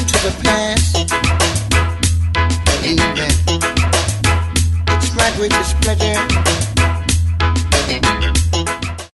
to the past. Amen. It's my greatest pleasure